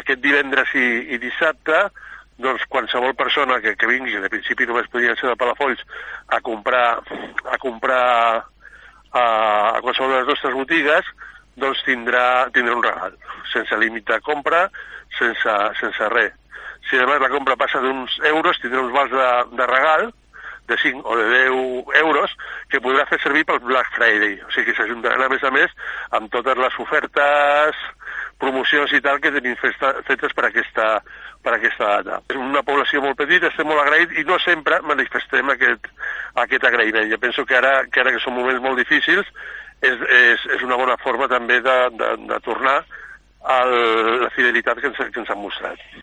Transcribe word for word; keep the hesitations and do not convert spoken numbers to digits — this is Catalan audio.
aquest divendres i, i dissabte, doncs qualsevol persona que, que vingui, que de principi només podrien ser de Palafolls, a comprar a comprar a, a qualsevol de les nostres botigues, doncs tindrà, tindrà un regal, sense límit de compra, sense, sense res. Si además la compra passa d'uns euros, tindrà uns vals de, de regal, de cinc o de deu euros, que podrà fer servir pel Black Friday. O sigui que s'ajuntaran, a més a més, amb totes les ofertes, promocions i tal que tenim festa, fetes per aquesta, per aquesta data. És una població molt petita, estem molt agraïts i no sempre manifestem aquest, aquest agraïment. Jo penso que ara que, ara que són moments molt difícils, és, és, és una bona forma també de, de, de tornar a la fidelitat que ens, que ens han mostrat.